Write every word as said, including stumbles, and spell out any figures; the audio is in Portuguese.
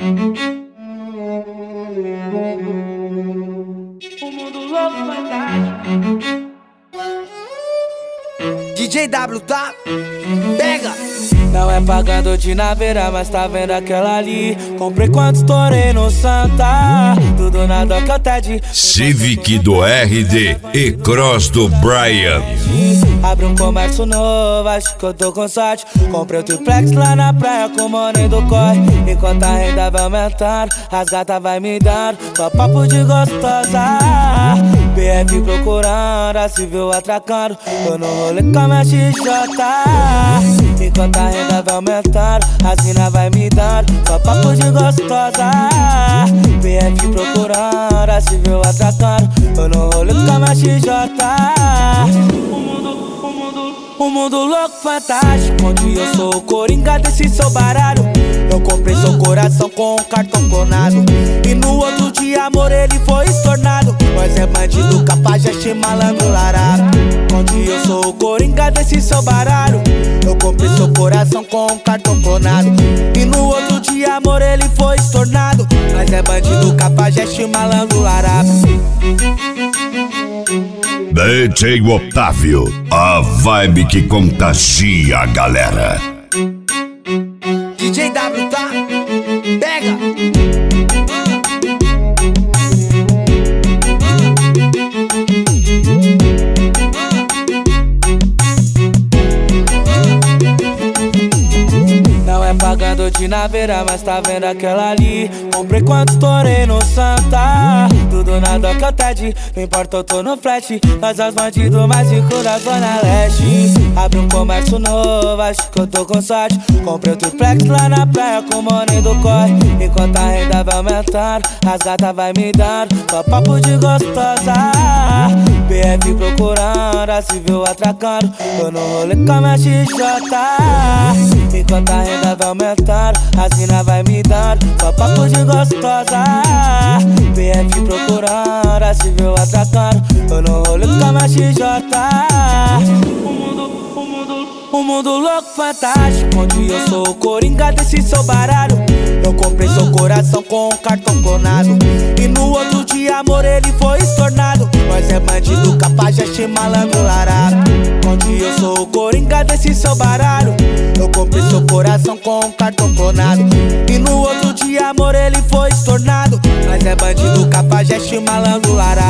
O mundo louco fantástico. D J W, tá? Pega! Não é pagando de naveira, mas tá vendo aquela ali. Comprei quantos torei no Santa. Tudo na Doca Ted. Civic do R D e Cross do Brian. Abre um comércio novo, acho que eu tô com sorte. Comprei o triplex lá na praia com o money do corre. Enquanto a renda vai aumentar, as gatas vai me dar só papo de gostosa. B F procurando, a civil atracando. Tô no rolê com a minha X J. Enquanto a renda vai aumentar, as mina vai me dar só papo de gostosa. B F procurando, a civil atracando. Tô no rolê com a minha X J. O mundo, o mundo, Um mundo louco, fantástico, onde eu sou o coringa desse seu baralho. Eu comprei seu coração com um cartão clonado. E no outro dia, amor, ele foi estornado. Nós é bandido, cafajeste, malandro, larado. Onde eu sou o coringa desse seu baralho. Eu comprei seu coração com um cartão clonado. E no outro dia, amor, ele foi estornado. Nós é bandido, cafajeste, malandro, larado. D J Otávio, a vibe que contagia a galera. D J W, tá? Pega! Não é pagando de naveira, mas tá vendo aquela ali. Comprei quantos torei no Santa. Tudo na Doca Ted, não importa, eu tô no flash. Nós é os bandidos mais ricos da Zona Leste. Abre um comércio novo, acho que eu tô com sorte. Comprei o triplex lá na praia com o money do corre. Enquanto a renda vai aumentar, as gatas vai me dar só papo de gostosa. B F procurando, a civil atracando. Tô no rolê com a minha X J. Enquanto a renda vai aumentar, as mina vai me dar só papo de gostosa. B F procurando, a civil atracando. Tô no rolê com a minha X J. o mundo, o mundo, Um mundo louco, fantástico, onde eu sou o coringa desse seu baralho. Eu comprei seu coração com um cartão clonado. E no outro dia, amor, ele foi estornado. Nós é bandido, cafajeste, malandro, larado. Onde eu sou o coringa desse seu baralho. Eu comprei seu coração com um cartão clonado. E no outro dia, amor, ele foi estornado. Nós é bandido, cafajeste, malandro, larado.